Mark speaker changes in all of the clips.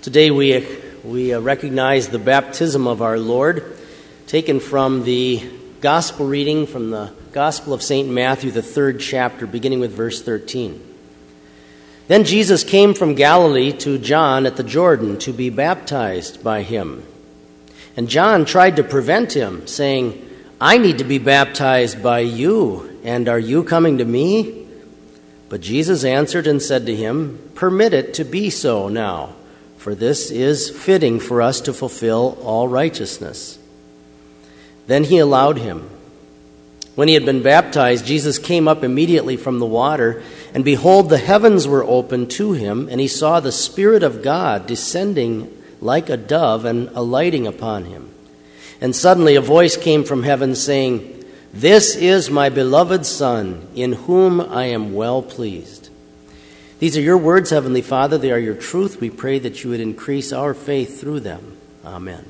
Speaker 1: Today we recognize the baptism of our Lord, taken from the gospel reading from the Gospel of St. Matthew, the 3rd chapter, beginning with verse 13. Then Jesus came from Galilee to John at the Jordan to be baptized by him. And John tried to prevent him, saying, "I need to be baptized by you, and are you coming to me?" But Jesus answered and said to him, "Permit it to be so now, for this is fitting for us to fulfill all righteousness." Then he allowed him. When he had been baptized, Jesus came up immediately from the water, and behold, the heavens were opened to him, and he saw the Spirit of God descending like a dove and alighting upon him. And suddenly a voice came from heaven saying, "This is my beloved Son, in whom I am well pleased." These are your words, Heavenly Father. They are your truth. We pray that you would increase our faith through them. Amen.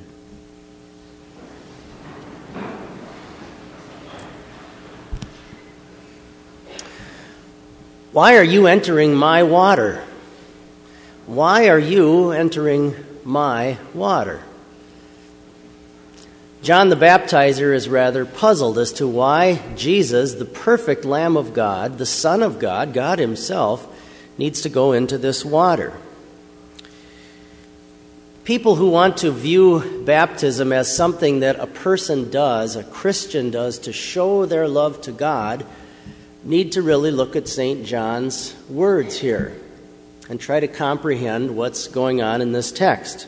Speaker 1: Why are you entering my water? Why are you entering my water? John the Baptizer is rather puzzled as to why Jesus, the perfect Lamb of God, the Son of God, God himself, needs to go into this water. People who want to view baptism as something that a person does, a Christian does, to show their love to God, need to really look at St. John's words here and try to comprehend what's going on in this text.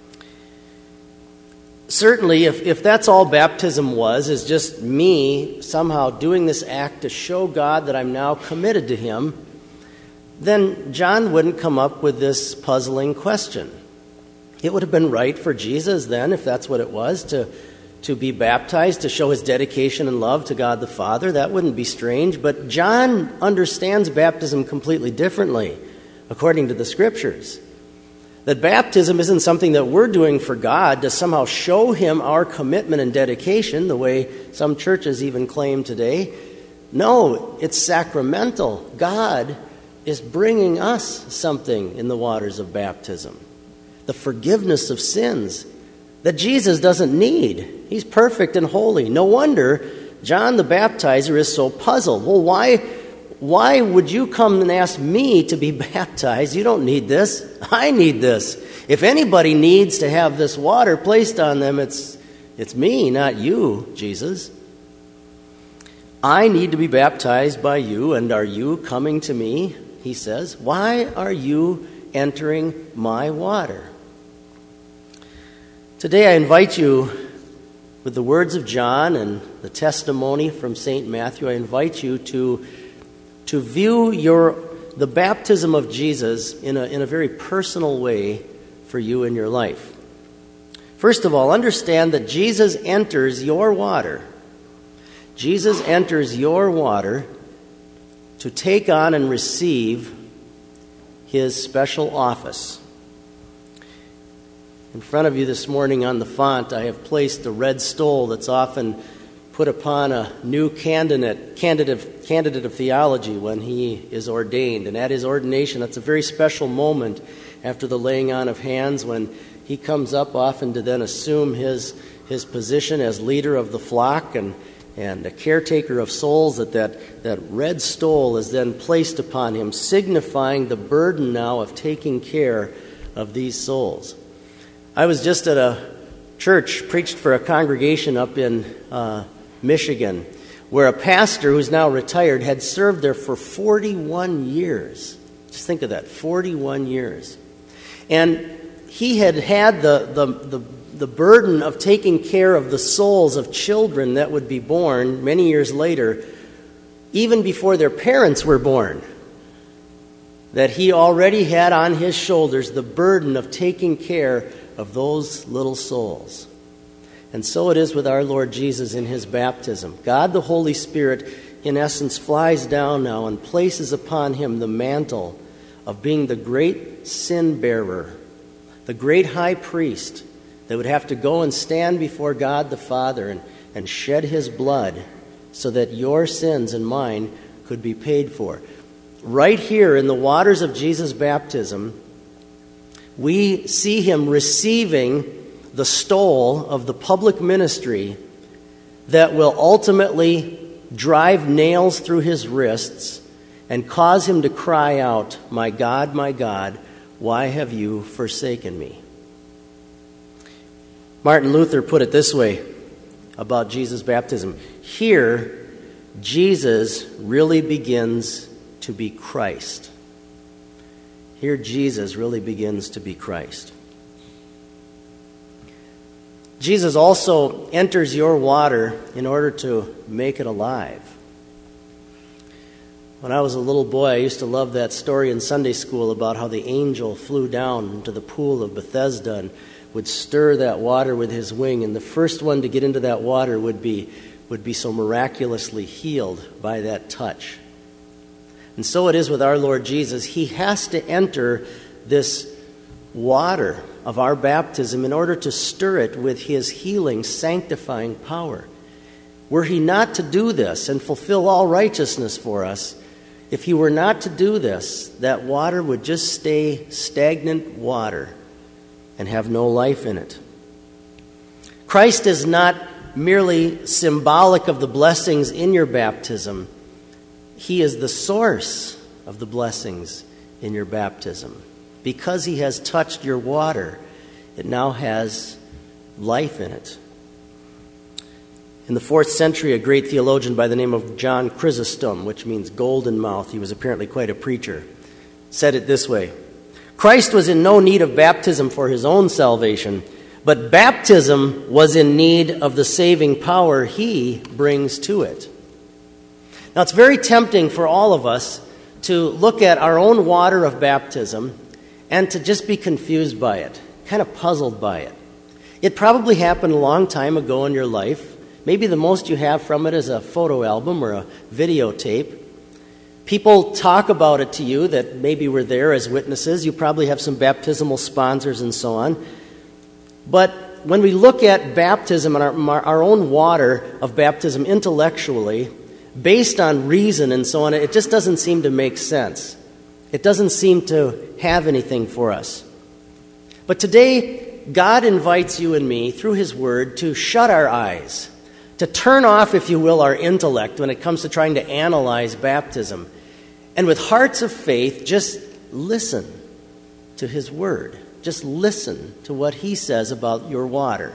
Speaker 1: Certainly, if that's all baptism was, is just me somehow doing this act to show God that I'm now committed to him, then John wouldn't come up with this puzzling question. It would have been right for Jesus then, if that's what it was, to be baptized, to show his dedication and love to God the Father. That wouldn't be strange. But John understands baptism completely differently, according to the Scriptures. That baptism isn't something that we're doing for God to somehow show him our commitment and dedication, the way some churches even claim today. No, it's sacramental. God is bringing us something in the waters of baptism. The forgiveness of sins that Jesus doesn't need. He's perfect and holy. No wonder John the Baptizer is so puzzled. Well, why would you come and ask me to be baptized? You don't need this. I need this. If anybody needs to have this water placed on them, it's me, not you, Jesus. I need to be baptized by you, and are you coming to me? He says. Why are you entering my water? Today I invite you, with the words of John and the testimony from St. Matthew, I invite you to view the baptism of Jesus in a very personal way for you in your life. First of all, understand that Jesus enters your water. Jesus enters your water to take on and receive his special office. In front of you this morning on the font, I have placed a red stole that's often put upon a new candidate of theology when he is ordained. And at his ordination, that's a very special moment after the laying on of hands when he comes up often to then assume his position as leader of the flock and a caretaker of souls. That red stole is then placed upon him, signifying the burden now of taking care of these souls. I was just at a church, preached for a congregation up in Michigan, where a pastor who's now retired had served there for 41 years. Just think of that, 41 years. And he had the burden of taking care of the souls of children that would be born many years later, even before their parents were born. That he already had on his shoulders the burden of taking care of those little souls. And so it is with our Lord Jesus in his baptism. God the Holy Spirit, in essence, flies down now and places upon him the mantle of being the great sin bearer, the great high priest that would have to go and stand before God the Father and shed his blood so that your sins and mine could be paid for. Right here in the waters of Jesus' baptism, We see him receiving the stole of the public ministry that will ultimately drive nails through his wrists and cause him to cry out, my God, why have you forsaken me?" Martin Luther put it this way about Jesus' baptism: "Here, Jesus really begins to be Christ." Here, Jesus really begins to be Christ. Jesus also enters your water in order to make it alive. When I was a little boy, I used to love that story in Sunday school about how the angel flew down into the pool of Bethesda and would stir that water with his wing, and the first one to get into that water would be so miraculously healed by that touch. And so it is with our Lord Jesus. He has to enter this water of our baptism in order to stir it with his healing, sanctifying power. Were he not to do this and fulfill all righteousness for us, if he were not to do this, that water would just stay stagnant water and have no life in it. Christ is not merely symbolic of the blessings in your baptism. He is the source of the blessings in your baptism. Because he has touched your water, it now has life in it. In the 4th century, a great theologian by the name of John Chrysostom, which means golden mouth, he was apparently quite a preacher, said it this way: "Christ was in no need of baptism for his own salvation, but baptism was in need of the saving power he brings to it." Now, it's very tempting for all of us to look at our own water of baptism and to just be confused by it, kind of puzzled by it. It probably happened a long time ago in your life. Maybe the most you have from it is a photo album or a videotape. People talk about it to you that maybe were there as witnesses. You probably have some baptismal sponsors and so on. But when we look at baptism and our own water of baptism intellectually, based on reason and so on, it just doesn't seem to make sense. It doesn't seem to have anything for us. But today, God invites you and me, through his word, to shut our eyes, to turn off, if you will, our intellect when it comes to trying to analyze baptism. And with hearts of faith, just listen to his word. Just listen to what he says about your water.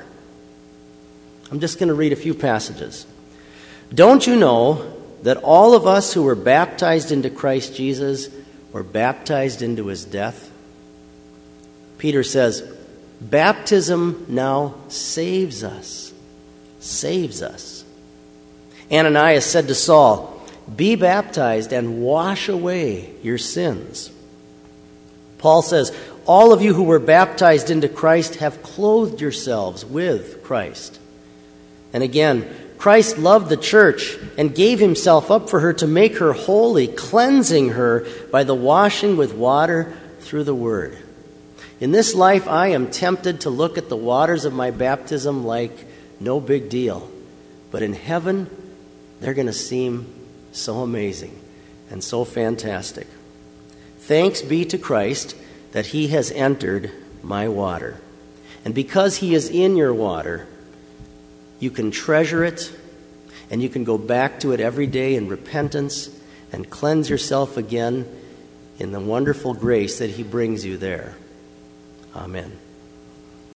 Speaker 1: I'm just going to read a few passages. "Don't you know that all of us who were baptized into Christ Jesus were baptized into his death?" Peter says, baptism now saves us. Saves us. Ananias said to Saul, "Be baptized and wash away your sins." Paul says, "All of you who were baptized into Christ have clothed yourselves with Christ." And again, Christ loved the church and gave himself up for her to make her holy, cleansing her by the washing with water through the word. In this life, I am tempted to look at the waters of my baptism like no big deal. But in heaven, they're going to seem so amazing and so fantastic. Thanks be to Christ that he has entered my water. And because he is in your water, you can treasure it, and you can go back to it every day in repentance and cleanse yourself again in the wonderful grace that he brings you there. Amen.